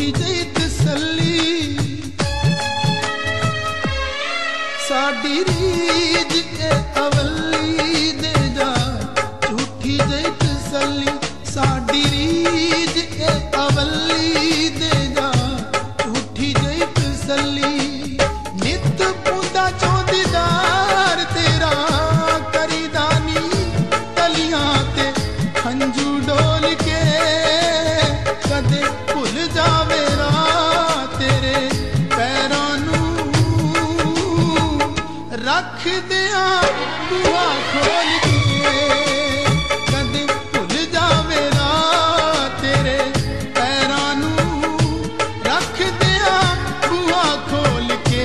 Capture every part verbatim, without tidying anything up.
जई तसल्ली साडी रीज ए अवली दे जा झूठी जई तसल्ली साडी रीज ए अवली दे जा झूठी जई तसल्ली नित पूंदा चौंदीदार तेरा करीदानी तलियां ते हंजू डोल के कदे भुल जावे राह तेरे पैरां नूं रख दिया बूहा खोल के कदे भुल जावे राह तेरे पैरां नूं रख दिया बूहा खोल के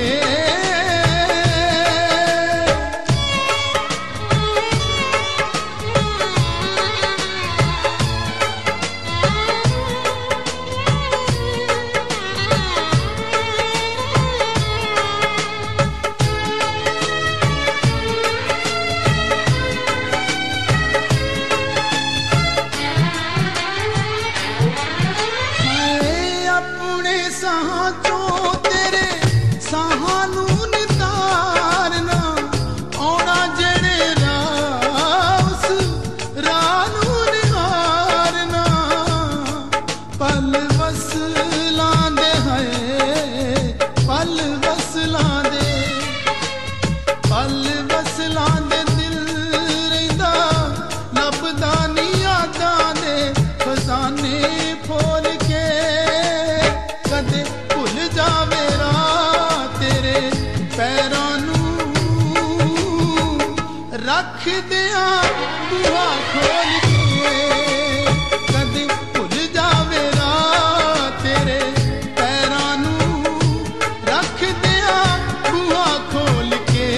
साहां चों तेरे साहां नूं नितारना औना जेड़े राह उस राह नूं निहारना पल वसलां दे है पल वसलां दे पल वसलां दे दिल रहिंदा लभदा नी यादां दे खजाने फोल के कदे भुल जावे राह तेरे पैरां नूं रख दिया बूहा खोल के कदे भुल जावे राह तेरे पैरां नूं रख दिया बूहा खोल के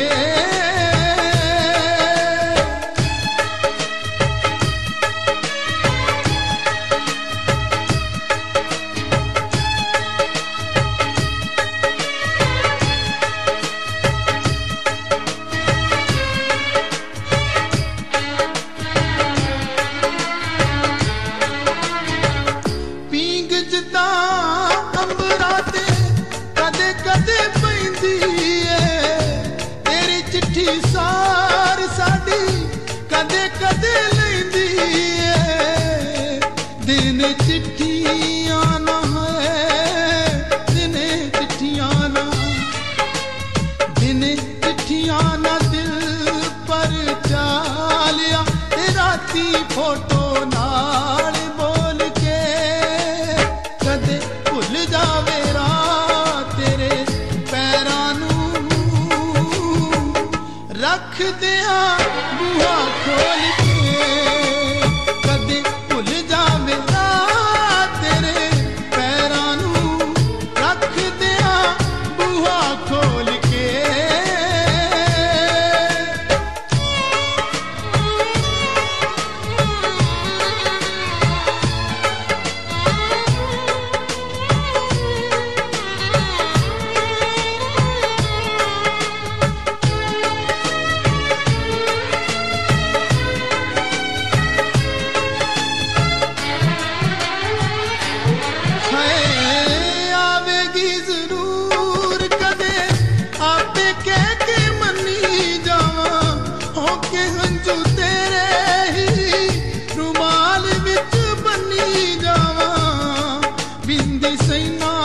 अंबरां ते कदे कदे पैंदी ऐ तेरी चिट्ठी सार साडी कदे कदे लैंदी ऐ दिन चिट्ठियां ना है दिन चिट्ठियां ना दिन चिट्ठियां ना दिल पर चालिया ते राती फोटो नाल बोल के कदे भुल जावे राह तेरे पैरां नूं रख दिया बूहा खोल के कदे भुल जावे राह तेरे पैरां नूं रख दिया बूहा खोल के आवेगी जरूर कदे आपे कह के मनी जावा होके हंजू तेरे ही रुमाल विच बनी जावा बिंदी सैना